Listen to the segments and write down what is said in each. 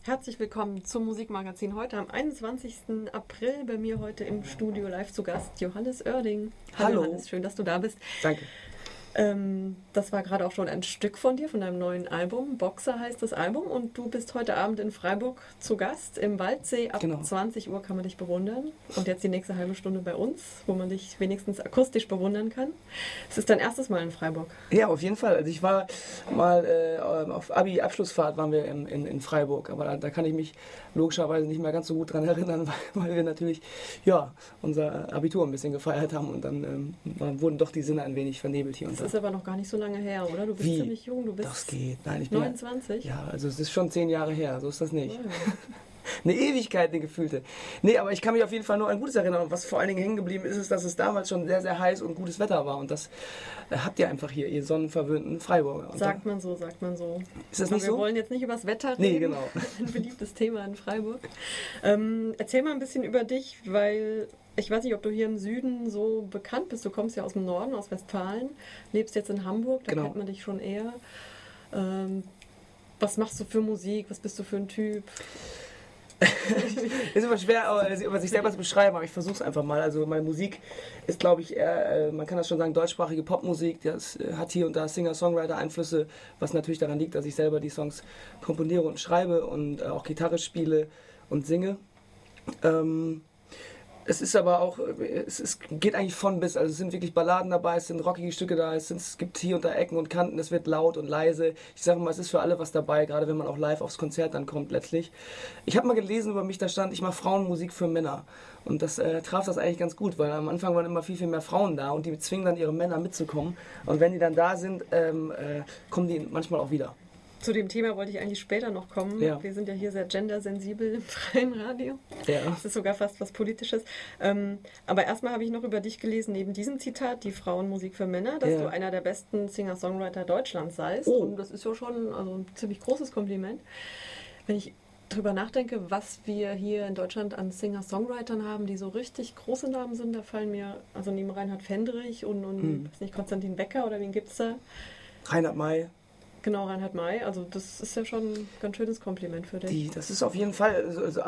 Herzlich willkommen zum Musikmagazin heute am 21. April. Bei mir heute im Studio live zu Gast Johannes Oerding. Hallo. Johannes, schön, dass du da bist. Danke. Das war gerade auch schon ein Stück von dir, von deinem neuen Album. Boxer heißt das Album. Und du bist heute Abend in Freiburg zu Gast im Waldsee. Ab 20 Uhr kann man dich bewundern. Und jetzt die nächste halbe Stunde bei uns, wo man dich wenigstens akustisch bewundern kann. Es ist dein erstes Mal in Freiburg. Ja, auf jeden Fall. Also ich war mal auf Abi-Abschlussfahrt waren wir in Freiburg. Aber da kann ich mich logischerweise nicht mehr ganz so gut dran erinnern, weil wir natürlich unser Abitur ein bisschen gefeiert haben. Und dann wurden doch die Sinne ein wenig vernebelt hier und da. Das ist aber noch gar nicht so lange her, oder? Du bist ziemlich jung, du bist das geht. Nein, ich bin 29. Ja, also es ist schon 10 Jahre her, so ist das nicht. Oh ja. Eine Ewigkeit, eine gefühlte. Nee, aber ich kann mich auf jeden Fall nur an Gutes erinnern. Und was vor allen Dingen hängen geblieben ist, ist, dass es damals schon sehr, sehr heiß und gutes Wetter war. Und das habt ihr einfach hier, ihr sonnenverwöhnten Freiburger. Und sagt man so. Ist das nicht so? Wir wollen jetzt nicht über das Wetter reden. Nee, genau. Ein beliebtes Thema in Freiburg. Erzähl mal ein bisschen über dich, weil ich weiß nicht, ob du hier im Süden so bekannt bist. Du kommst ja aus dem Norden, aus Westfalen, lebst jetzt in Hamburg, da kennt man dich schon eher. Was machst du für Musik? Was bist du für ein Typ? Ist immer schwer, über sich selber zu beschreiben, aber ich versuche es einfach mal. Also meine Musik ist, glaube ich, eher, man kann das schon sagen, deutschsprachige Popmusik. Das hat hier und da Singer-Songwriter-Einflüsse, was natürlich daran liegt, dass ich selber die Songs komponiere und schreibe und auch Gitarre spiele und singe. Es ist aber auch, es geht eigentlich von bis, also es sind wirklich Balladen dabei, es sind rockige Stücke da, es gibt hier und da Ecken und Kanten, es wird laut und leise. Ich sage mal, es ist für alle was dabei, gerade wenn man auch live aufs Konzert dann kommt letztlich. Ich habe mal gelesen über mich, da stand, ich mache Frauenmusik für Männer. Und das traf das eigentlich ganz gut, weil am Anfang waren immer viel, viel mehr Frauen da und die zwingen dann ihre Männer mitzukommen. Und wenn die dann da sind, kommen die manchmal auch wieder. Zu dem Thema wollte ich eigentlich später noch kommen. Ja. Wir sind ja hier sehr gendersensibel im freien Radio. Ja. Das ist sogar fast was Politisches. Aber erstmal habe ich noch über dich gelesen, neben diesem Zitat, die Frauenmusik für Männer, dass du einer der besten Singer-Songwriter Deutschlands seist. Oh. Und das ist ja schon ein ziemlich großes Kompliment. Wenn ich drüber nachdenke, was wir hier in Deutschland an Singer-Songwritern haben, die so richtig große Namen sind, da fallen mir, also neben Reinhard Fendrich und weiß nicht, Konstantin Becker oder wen gibt es da? Reinhard May. Genau, Reinhard May. Also das ist ja schon ein ganz schönes Kompliment für dich. Das ist auf jeden Fall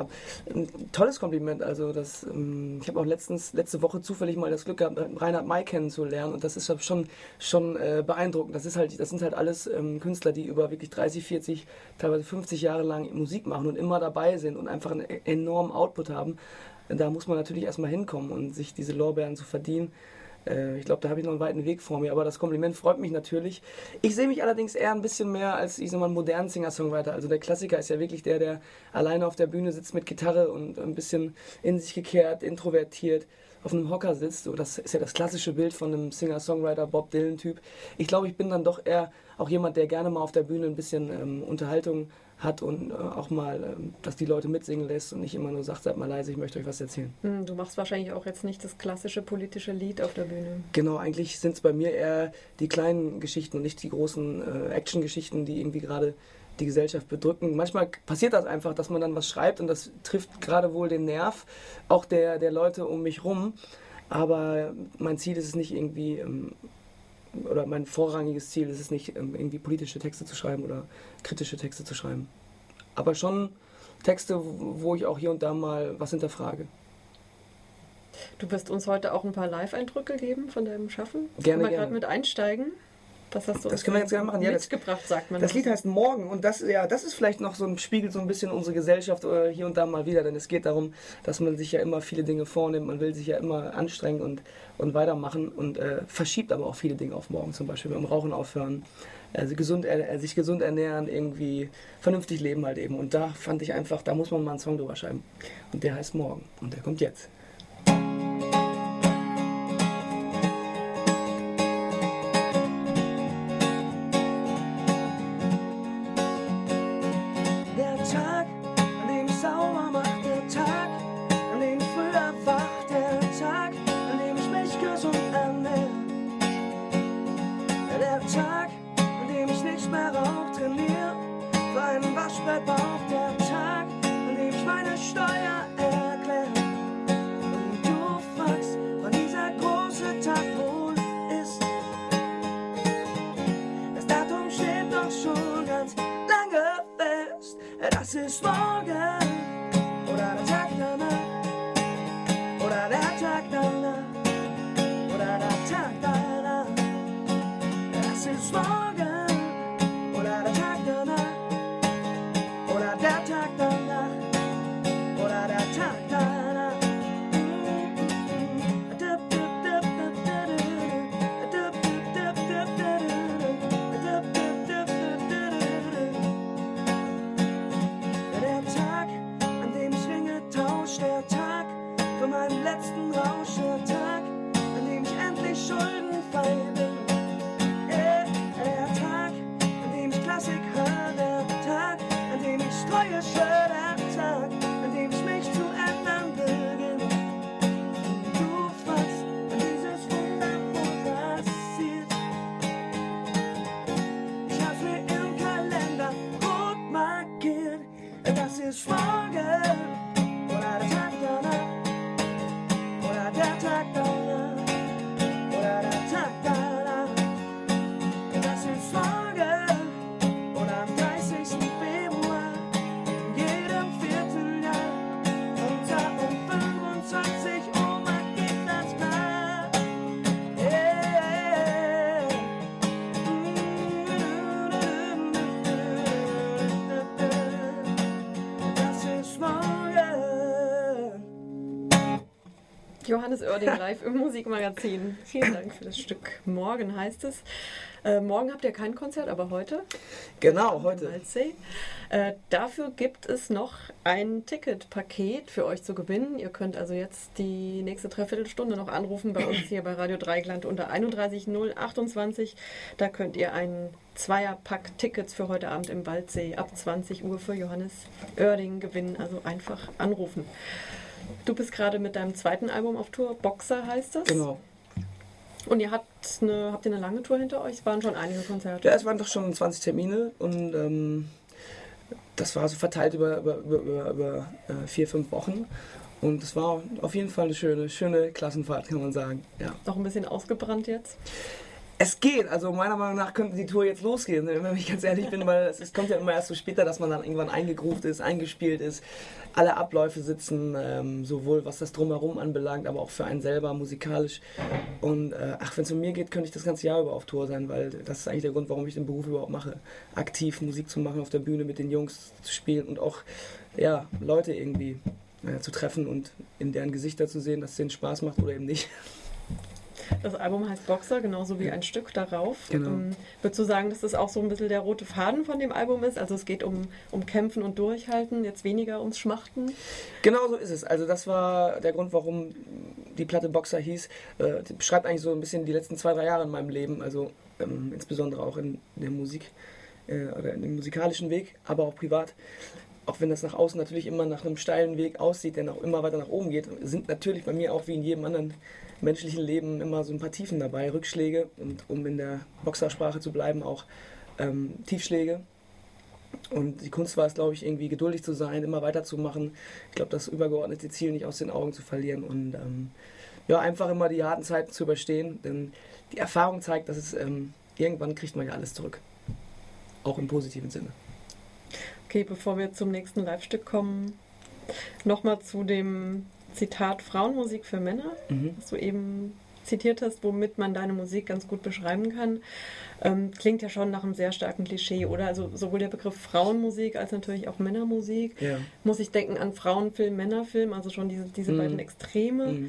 ein tolles Kompliment. Also ich habe auch letzte Woche zufällig mal das Glück gehabt, Reinhard May kennenzulernen. Und das ist schon beeindruckend. Das sind halt alles Künstler, die über wirklich 30, 40, teilweise 50 Jahre lang Musik machen und immer dabei sind und einfach einen enormen Output haben. Da muss man natürlich erstmal hinkommen und sich diese Lorbeeren zu verdienen. Ich glaube, da habe ich noch einen weiten Weg vor mir, aber das Kompliment freut mich natürlich. Ich sehe mich allerdings eher ein bisschen mehr als, ich sag mal, einen modernen Singer-Songwriter. Also der Klassiker ist ja wirklich der alleine auf der Bühne sitzt mit Gitarre und ein bisschen in sich gekehrt, introvertiert, auf einem Hocker sitzt. So, das ist ja das klassische Bild von einem Singer-Songwriter, Bob Dylan-Typ. Ich glaube, ich bin dann doch eher auch jemand, der gerne mal auf der Bühne ein bisschen Unterhaltung hat und auch mal, dass die Leute mitsingen lässt und nicht immer nur sagt, seid mal leise, ich möchte euch was erzählen. Du machst wahrscheinlich auch jetzt nicht das klassische politische Lied auf der Bühne. Genau, eigentlich sind es bei mir eher die kleinen Geschichten und nicht die großen Action-Geschichten, die irgendwie gerade die Gesellschaft bedrücken. Manchmal passiert das einfach, dass man dann was schreibt und das trifft gerade wohl den Nerv, auch der Leute um mich rum. Aber mein Ziel ist es nicht irgendwie... oder mein vorrangiges Ziel ist es nicht, irgendwie politische Texte zu schreiben oder kritische Texte zu schreiben. Aber schon Texte, wo ich auch hier und da mal was hinterfrage. Du wirst uns heute auch ein paar Live-Eindrücke geben von deinem Schaffen? Gerne, Können wir gerade mit einsteigen? Was hast du das können wir jetzt gerne machen. Mitgebracht, sagt man. Das Lied heißt Morgen und das ist vielleicht noch so ein Spiegel, so ein bisschen unsere Gesellschaft hier und da mal wieder, denn es geht darum, dass man sich ja immer viele Dinge vornimmt, man will sich ja immer anstrengen und weitermachen und verschiebt aber auch viele Dinge auf morgen, zum Beispiel beim Rauchen aufhören, sich gesund ernähren, irgendwie vernünftig leben halt eben. Und da fand ich einfach, da muss man mal einen Song drüber schreiben und der heißt Morgen und der kommt jetzt. Das ist morgen. morgen oder der Tag danach oder der Tag danach oder der Tag danach. Es ist morgen oder der Tag danach oder der Tag danach oder der Tag danach. Der Tag für meinen letzten Rausch, der Tag, an dem ich endlich schuldenfrei bin. Der Tag, an dem ich Klassik höre, der Tag, an dem ich Treue schwöre, der Tag, an dem ich mich zu ändern beginne. Du fragst, wann dieses Wunder wohl passiert. Ich hab's mir im Kalender rot markiert, das ist morgen. Oder der Tag danach, oder der Tag danach, oder der Tag danach. Das ist morgen, oder am 30. Februar, in jedem Vierteljahr. Und da um 25 Uhr geht das klar. Das ist morgen. Johannes Oerding live im Musikmagazin. Vielen Dank für das Stück. Morgen heißt es. Morgen habt ihr kein Konzert, aber heute? Genau, heute. Dafür gibt es noch ein Ticketpaket für euch zu gewinnen. Ihr könnt also jetzt die nächste Dreiviertelstunde noch anrufen bei uns hier bei Radio Dreieckland unter 31 028. Da könnt ihr einen Zweierpack Tickets für heute Abend im Waldsee ab 20 Uhr für Johannes Oerding gewinnen. Also einfach anrufen. Du bist gerade mit deinem zweiten Album auf Tour, Boxer heißt das. Genau. Und ihr habt ihr eine lange Tour hinter euch? Es waren schon einige Konzerte. Ja, es waren doch schon 20 Termine und das war so verteilt über 4-5 Wochen. Und es war auf jeden Fall eine schöne Klassenfahrt, kann man sagen. Ja. Noch ein bisschen ausgebrannt jetzt? Es geht, also meiner Meinung nach könnte die Tour jetzt losgehen, wenn ich ganz ehrlich bin, weil es kommt ja immer erst so später, dass man dann irgendwann eingegroovt ist, eingespielt ist, alle Abläufe sitzen, sowohl was das Drumherum anbelangt, aber auch für einen selber musikalisch. Und wenn es um mir geht, könnte ich das ganze Jahr über auf Tour sein, weil das ist eigentlich der Grund, warum ich den Beruf überhaupt mache. Aktiv Musik zu machen, auf der Bühne mit den Jungs zu spielen und auch Leute irgendwie zu treffen und in deren Gesichter zu sehen, dass es denen Spaß macht oder eben nicht. Das Album heißt Boxer, genauso wie ein Stück darauf. Genau. Würdest du sagen, dass das auch so ein bisschen der rote Faden von dem Album ist? Also es geht um Kämpfen und Durchhalten, jetzt weniger ums Schmachten? Genau so ist es. Also das war der Grund, warum die Platte Boxer hieß. Die beschreibt eigentlich so ein bisschen die letzten 2-3 Jahre in meinem Leben, also insbesondere auch in der Musik oder in dem musikalischen Weg, aber auch privat. Auch wenn das nach außen natürlich immer nach einem steilen Weg aussieht, der noch immer weiter nach oben geht, sind natürlich bei mir auch wie in jedem anderen menschlichen Leben immer so ein paar Tiefen dabei, Rückschläge und um in der Boxersprache zu bleiben, auch Tiefschläge. Und die Kunst war es, glaube ich, irgendwie geduldig zu sein, immer weiterzumachen. Ich glaube, das übergeordnete Ziel nicht aus den Augen zu verlieren und einfach immer die harten Zeiten zu überstehen, denn die Erfahrung zeigt, dass es irgendwann kriegt man ja alles zurück. Auch im positiven Sinne. Okay, bevor wir zum nächsten Live-Stück kommen, nochmal zu dem Zitat Frauenmusik für Männer, was du eben zitiert hast, womit man deine Musik ganz gut beschreiben kann. Klingt ja schon nach einem sehr starken Klischee, oder? Also sowohl der Begriff Frauenmusik als natürlich auch Männermusik. Ja. Muss ich denken an Frauenfilm, Männerfilm, also schon diese beiden Extreme.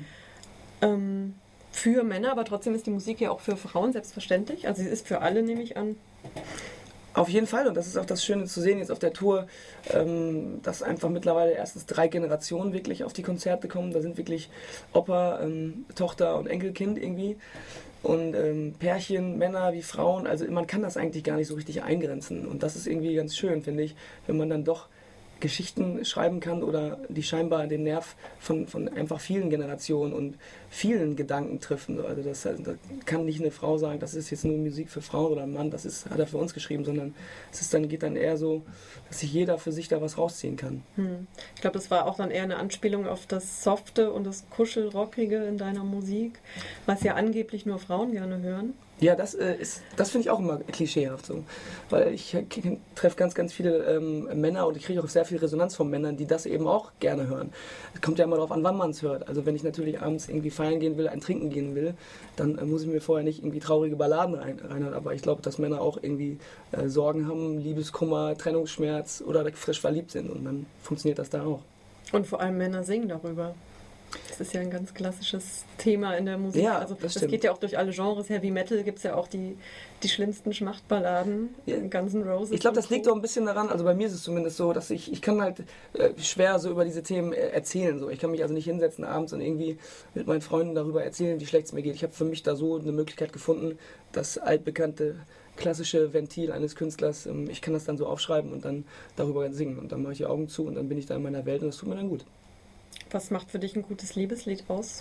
Für Männer, aber trotzdem ist die Musik ja auch für Frauen selbstverständlich. Also sie ist für alle, nehme ich an. Auf jeden Fall, und das ist auch das Schöne zu sehen jetzt auf der Tour, dass einfach mittlerweile erstens 3 Generationen wirklich auf die Konzerte kommen. Da sind wirklich Opa, Tochter und Enkelkind irgendwie. Und Pärchen, Männer wie Frauen, also man kann das eigentlich gar nicht so richtig eingrenzen. Und das ist irgendwie ganz schön, finde ich, wenn man dann doch Geschichten schreiben kann oder die scheinbar den Nerv von einfach vielen Generationen und vielen Gedanken treffen. Also da kann nicht eine Frau sagen, das ist jetzt nur Musik für Frauen oder ein Mann, hat er für uns geschrieben, sondern geht dann eher so, dass sich jeder für sich da was rausziehen kann. Ich glaube, das war auch dann eher eine Anspielung auf das Softe und das Kuschelrockige in deiner Musik, was ja angeblich nur Frauen gerne hören. Ja, das finde ich auch immer klischeehaft so. Weil ich treffe ganz, ganz viele Männer und ich kriege auch sehr viel Resonanz von Männern, die das eben auch gerne hören. Es kommt ja immer darauf an, wann man es hört. Also wenn ich natürlich abends irgendwie feiern gehen will, ein Trinken gehen will, dann muss ich mir vorher nicht irgendwie traurige Balladen reinhören. Aber ich glaube, dass Männer auch irgendwie Sorgen haben, Liebeskummer, Trennungsschmerz oder frisch verliebt sind. Und dann funktioniert das da auch. Und vor allem Männer singen darüber. Das ist ja ein ganz klassisches Thema in der Musik. Ja, also das geht ja auch durch alle Genres. Heavy Metal gibt es ja auch die schlimmsten Schmachtballaden, ja. Guns N' Roses. Ich glaube, das liegt auch ein bisschen daran, also bei mir ist es zumindest so, dass ich kann halt schwer so über diese Themen erzählen. So. Ich kann mich also nicht hinsetzen abends und irgendwie mit meinen Freunden darüber erzählen, wie schlecht es mir geht. Ich habe für mich da so eine Möglichkeit gefunden, das altbekannte klassische Ventil eines Künstlers, ich kann das dann so aufschreiben und dann darüber singen. Und dann mache ich die Augen zu und dann bin ich da in meiner Welt und das tut mir dann gut. Was macht für dich ein gutes Liebeslied aus?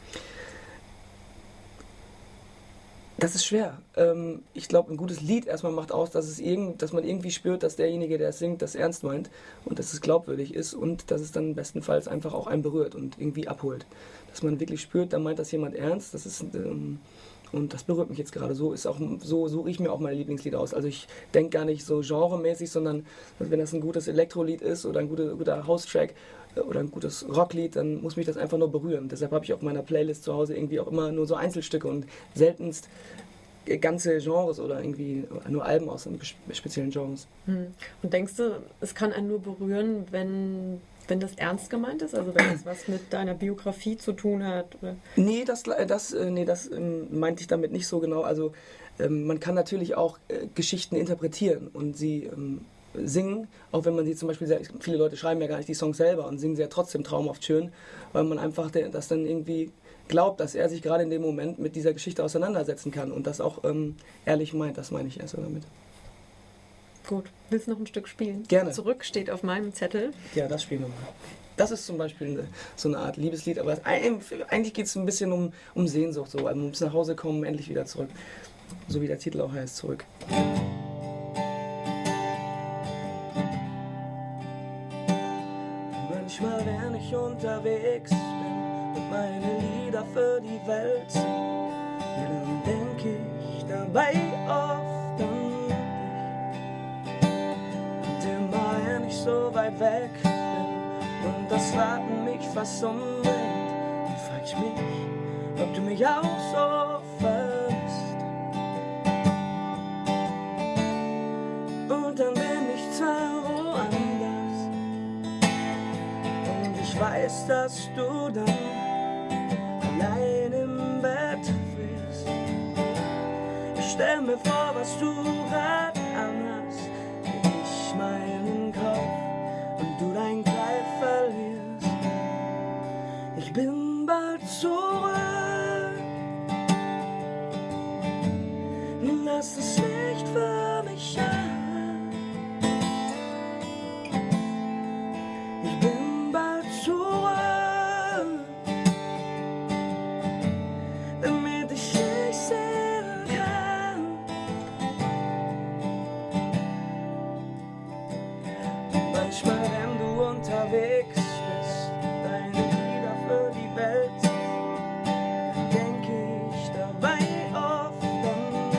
Das ist schwer. Ich glaube, ein gutes Lied erstmal macht aus, dass man irgendwie spürt, dass derjenige, der es singt, das ernst meint und dass es glaubwürdig ist und dass es dann bestenfalls einfach auch einen berührt und irgendwie abholt. Dass man wirklich spürt, da meint das jemand ernst. Das ist und das berührt mich jetzt gerade. So suche ich mir auch meine Lieblingslieder aus. Also ich denke gar nicht so genremäßig, sondern wenn das ein gutes Elektrolied ist oder ein guter House-Track oder ein gutes Rocklied, dann muss mich das einfach nur berühren. Deshalb habe ich auf meiner Playlist zu Hause irgendwie auch immer nur so Einzelstücke und seltenst ganze Genres oder irgendwie nur Alben aus einem speziellen Genres. Und denkst du, es kann einen nur berühren, wenn das ernst gemeint ist? Also wenn das was mit deiner Biografie zu tun hat? Oder? Nee, das meinte ich damit nicht so genau. Also man kann natürlich auch Geschichten interpretieren und sie singen, auch wenn man sie zum Beispiel, viele Leute schreiben ja gar nicht die Songs selber und singen sie ja trotzdem traumhaft schön, weil man einfach das dann irgendwie glaubt, dass er sich gerade in dem Moment mit dieser Geschichte auseinandersetzen kann und das auch ehrlich meint, das meine ich erst damit. Gut, willst du noch ein Stück spielen? Gerne. Zurück steht auf meinem Zettel. Ja, das spielen wir mal. Das ist zum Beispiel so eine Art Liebeslied, aber eigentlich geht es ein bisschen um Sehnsucht, so, also ums nach Hause kommen, endlich wieder zurück. So wie der Titel auch heißt, zurück. Manchmal, wenn ich unterwegs bin und meine Lieder für die Welt singe, dann denke ich dabei oft an dich. Und immer, wenn ich so weit weg bin und das Warten mich fast umbringt, dann frag ich mich, ob du mich auch so vermisst. Und dann bin ich zwar woanders und ich weiß, dass du dann allein im Bett wirst. Ich stell mir vor, was du grad anhast, wie ich meinen Kopf und du dein Kleid verlierst. Ich bin bald zurück, lass das Licht für mich an. Ich bin bald zurück, damit ich dich sehen kann. Und manchmal, wenn du unterwegs bist, deine Lieder für die Welt, denke ich dabei oft an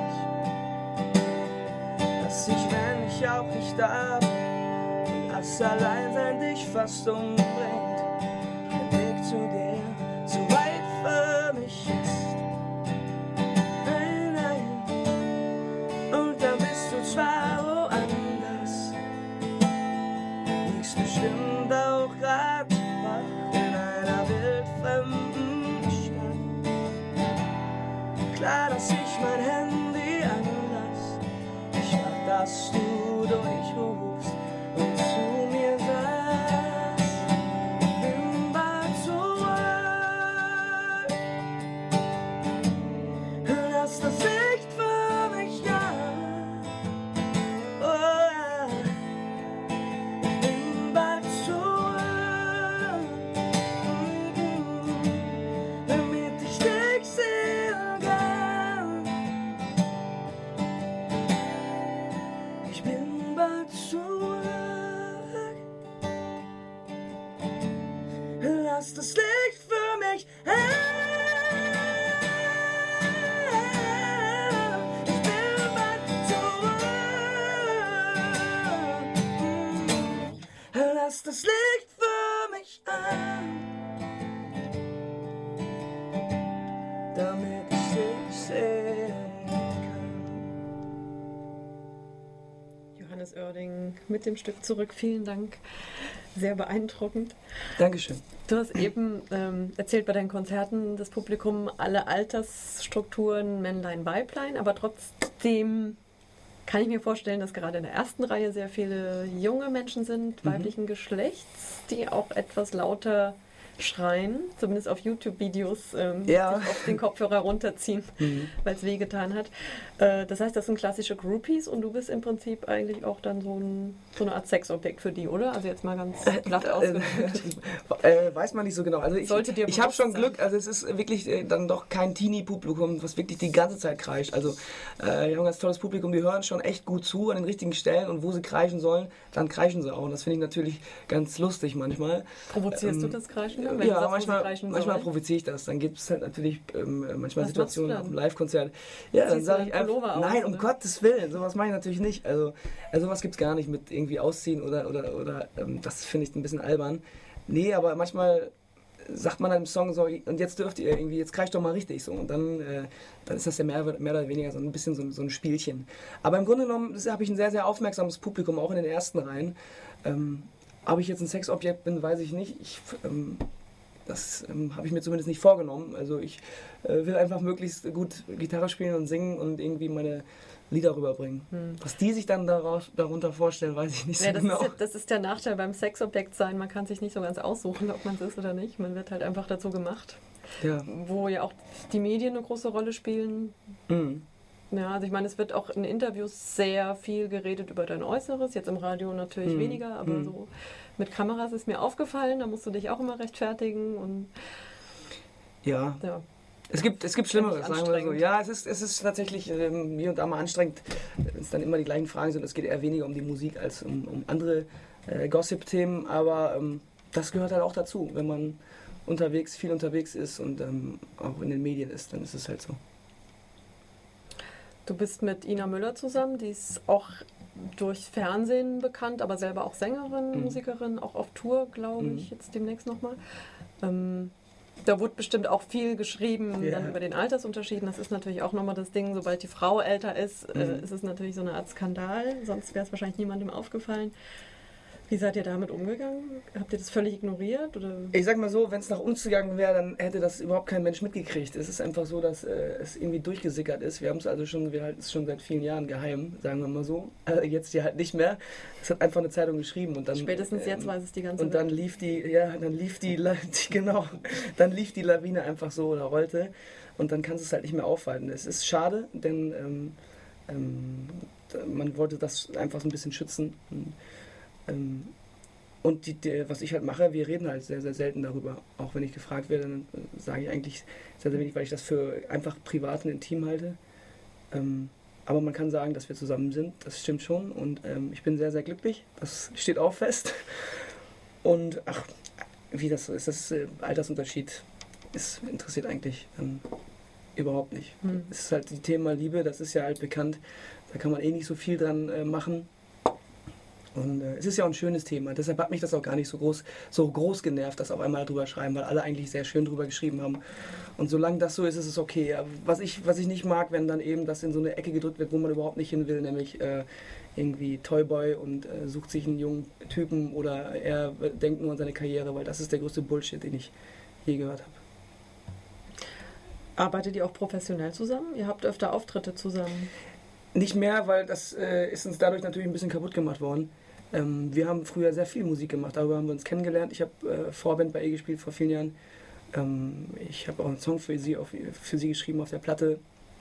dich, dass ich, wenn ich auch nicht da bin, das Alleinsein dich fast umbringt, der Weg zu dir zu weit für mich ist. Nein, nein, und dann bist du zwar woanders, liegst bestimmt auch grad wach in einer wildfremden Stadt. Klar, dass ich mein Handy anlass, ich mach, dass du durchrufst und zu mir sagst, ich bin bald zurück. Lass das Licht für mich an. Oh ja, ich bin bald zurück, damit ich dich sehen kann. Ich bin bald zurück. Lass das Licht für mich an. das Licht für mich an, damit ich dich sehen kann. Johannes Oerding mit dem Stück Zurück, vielen Dank. Sehr beeindruckend. Dankeschön. Du hast eben erzählt bei deinen Konzerten, das Publikum, alle Altersstrukturen, Männlein, Weiblein, aber trotzdem kann ich mir vorstellen, dass gerade in der ersten Reihe sehr viele junge Menschen sind, weiblichen Geschlechts, die auch etwas lauter schreien, zumindest auf YouTube-Videos, sich auf den Kopfhörer runterziehen, weil es wehgetan hat. Das heißt, das sind klassische Groupies und du bist im Prinzip eigentlich auch dann so eine Art Sexobjekt für die, oder? Also jetzt mal ganz platt ausgedrückt. Weiß man nicht so genau. Also ich habe schon Glück, also es ist wirklich dann doch kein Teenie-Publikum, was wirklich die ganze Zeit kreischt. Also wir haben ein ganz tolles Publikum, die hören schon echt gut zu an den richtigen Stellen und wo sie kreischen sollen, dann kreischen sie auch. Und das finde ich natürlich ganz lustig manchmal. Provozierst du das Kreischen? Wenn ja, manchmal provoziere ich das. Dann gibt es halt natürlich manchmal Situationen auf dem Live-Konzert. Ja, dann sage ich einfach, nein, um Gottes Willen, sowas mache ich natürlich nicht. Also sowas gibt es gar nicht mit irgendwie ausziehen oder das finde ich ein bisschen albern. Nee, aber manchmal sagt man einem Song so, und jetzt dürft ihr irgendwie, jetzt kreischt doch mal richtig so. Und dann ist das ja mehr oder weniger so ein bisschen so ein Spielchen. Aber im Grunde genommen habe ich ein sehr, sehr aufmerksames Publikum, auch in den ersten Reihen. Ob ich jetzt ein Sexobjekt bin, weiß ich nicht. Das habe ich mir zumindest nicht vorgenommen. Also ich will einfach möglichst gut Gitarre spielen und singen und irgendwie meine Lieder rüberbringen. Was die sich dann darunter vorstellen, weiß ich nicht so genau. Das ist der Nachteil beim Sexobjekt sein. Man kann sich nicht so ganz aussuchen, ob man es ist oder nicht. Man wird halt einfach dazu gemacht. Ja. Wo ja auch die Medien eine große Rolle spielen. Ja, also ich meine, es wird auch in Interviews sehr viel geredet über dein Äußeres, jetzt im Radio natürlich weniger, aber so mit Kameras ist mir aufgefallen, da musst du dich auch immer rechtfertigen und ja. Es gibt Schlimmeres, sagen wir so. Ja, es ist tatsächlich hier und da mal anstrengend, wenn es dann immer die gleichen Fragen sind. Es geht eher weniger um die Musik als um andere Gossip-Themen, aber das gehört halt auch dazu. Wenn man viel unterwegs ist und auch in den Medien ist, dann ist es halt so. Du bist mit Ina Müller zusammen, die ist auch durch Fernsehen bekannt, aber selber auch Sängerin, Musikerin, auch auf Tour, glaube ich, jetzt demnächst nochmal. Da wurde bestimmt auch viel geschrieben dann über den Altersunterschied. Das ist natürlich auch nochmal das Ding, sobald die Frau älter ist, ist es natürlich so eine Art Skandal, sonst wäre es wahrscheinlich niemandem aufgefallen. Wie seid ihr damit umgegangen? Habt ihr das völlig ignoriert? Oder? Ich sag mal so, wenn es nach uns gegangen wäre, dann hätte das überhaupt kein Mensch mitgekriegt. Es ist einfach so, dass es irgendwie durchgesickert ist. Wir halten es schon seit vielen Jahren geheim, sagen wir mal so. Jetzt ja halt nicht mehr. Es hat einfach eine Zeitung geschrieben und dann. Spätestens jetzt weiß es die ganze Welt. Und dann lief dann lief die Lawine einfach so oder rollte und dann kannst du es halt nicht mehr aufhalten. Es ist schade, denn man wollte das einfach so ein bisschen schützen. Und was ich halt mache, wir reden halt sehr, sehr selten darüber. Auch wenn ich gefragt werde, dann sage ich eigentlich sehr, sehr wenig, weil ich das für einfach privat und intim halte. Aber man kann sagen, dass wir zusammen sind, das stimmt schon. Und ich bin sehr, sehr glücklich, das steht auch fest. Und wie das so ist, das Altersunterschied interessiert eigentlich überhaupt nicht. Es ist halt das Thema Liebe, das ist ja halt bekannt. Da kann man eh nicht so viel dran machen. Und es ist ja auch ein schönes Thema, deshalb hat mich das auch gar nicht so groß genervt, dass auf einmal drüber schreiben, weil alle eigentlich sehr schön drüber geschrieben haben. Und solange das so ist, ist es okay. Aber was ich nicht mag, wenn dann eben das in so eine Ecke gedrückt wird, wo man überhaupt nicht hin will, nämlich irgendwie Toyboy und sucht sich einen jungen Typen oder er denkt nur an seine Karriere, weil das ist der größte Bullshit, den ich je gehört habe. Arbeitet ihr auch professionell zusammen? Ihr habt öfter Auftritte zusammen? Nicht mehr, weil das ist uns dadurch natürlich ein bisschen kaputt gemacht worden. Wir haben früher sehr viel Musik gemacht, darüber haben wir uns kennengelernt. Ich habe Vorband bei ihr gespielt vor vielen Jahren. Ich habe auch einen Song für sie geschrieben auf der Platte.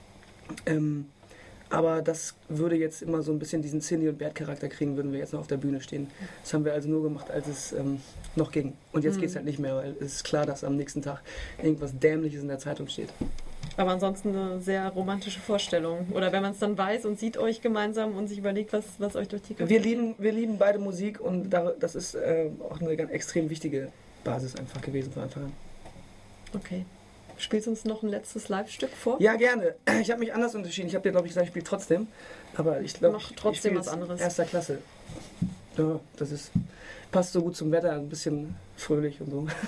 Aber das würde jetzt immer so ein bisschen diesen Cindy- und Bert-Charakter kriegen, würden wir jetzt noch auf der Bühne stehen. Das haben wir also nur gemacht, als es noch ging. Und jetzt geht es halt nicht mehr, weil es ist klar, dass am nächsten Tag irgendwas Dämliches in der Zeitung steht. Aber ansonsten eine sehr romantische Vorstellung. Oder wenn man es dann weiß und sieht euch gemeinsam und sich überlegt, was euch durch die Köpfe geht. Wir lieben beide Musik und das ist auch eine ganz extrem wichtige Basis einfach gewesen von Anfang an. Okay. Spielst du uns noch ein letztes Live-Stück vor? Ja, gerne. Ich habe mich anders unterschieden. Ich habe dir, glaube ich, gesagt, ich spiele trotzdem. Aber ich glaube, trotzdem was anderes. Erster Klasse. Ja, passt so gut zum Wetter, ein bisschen fröhlich und so.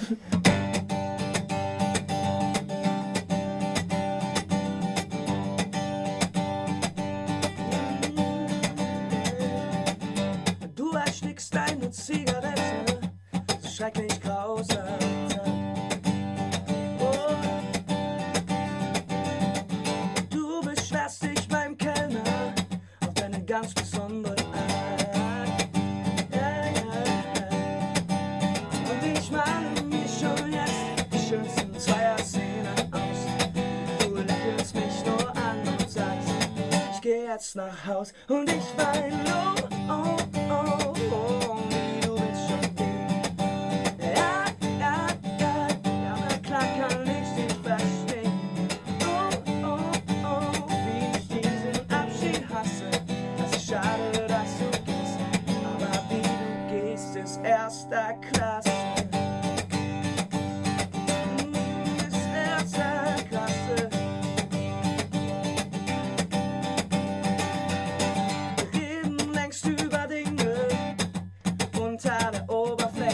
Du erstickst deine Zigarette, so schrecklich grausam. Du beschwerst dich beim Kellner auf deine ganz besondere Art. Und ich male mir schon jetzt die schönsten Zweier-Szenen aus. Du lächelst mich nur an und sagst, ich geh jetzt nach Haus und ich wein wie du willst schon gehen. Ja, na klar kann ich dich verstehen. Wie ich diesen Abschied hasse. Es ist schade, dass du gehst, aber wie du gehst, ist erster Klasse. Ist erster Klasse. Wir reden längst über Dinge unter der Oberfläche.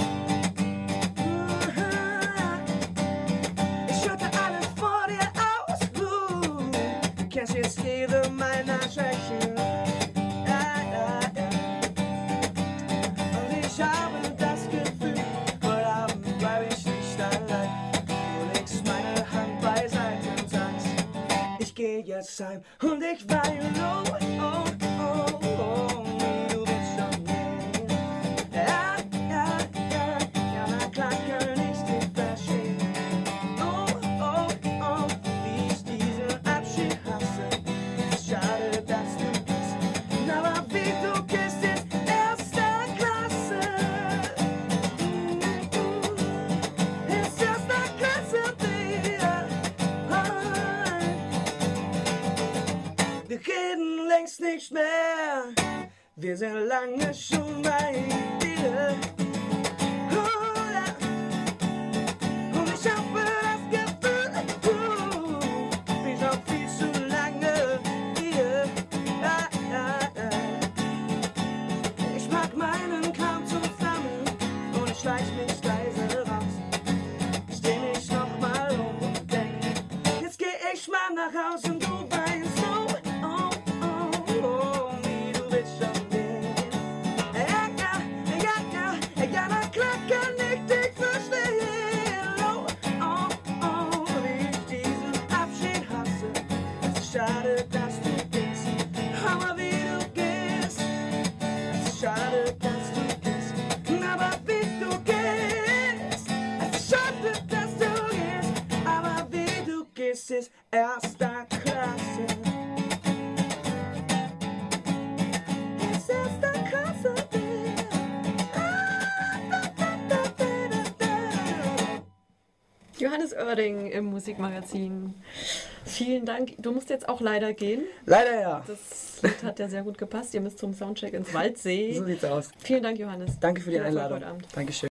Ich schütte alles vor dir aus. Du kennst jetzt jede meiner Schwächen. Und ich habe das Gefühl, heute Abend bleib ich nicht allein. Du legst meine Hand beiseite und sagst, ich geh jetzt heim und ich weine, wie du willst schon gehen. Ja, na klar kann ich dich verstehen. Wie ich diesen Abschied hasse. Es ist schade, dass du gehst, aber wie du gehst, ist erster Klasse. Ist erster Klasse, wir reden längst nicht mehr, wir sind lange schon bei dir. Und ich habe das Gefühl, du bist auch viel zu lange hier. Ich mag meinen Kamm zum Flammen und ich schleich mich leise raus. Ich dreh mich nochmal um und denk, jetzt geh ich mal nach Haus und du weinst so. Wie du willst schon gehen. Ja, na klar kann ich dich verstehen. Wie ich diesen Abschied hasse. Es ist schade, dass du gehst, aber wie du gehst. Es ist schade, dass du gehst, aber wie du gehst. Es ist schade, dass du gehst, aber wie du gehst, ist erster Klasse. Ist erster Klasse. Johannes Oerding im Musikmagazin. Vielen Dank. Du musst jetzt auch leider gehen. Leider ja. Das Lied hat ja sehr gut gepasst. Ihr müsst zum Soundcheck ins Waldsee. So sieht's aus. Vielen Dank, Johannes. Danke für die Viel Erfolg Einladung. heute Abend. Dankeschön.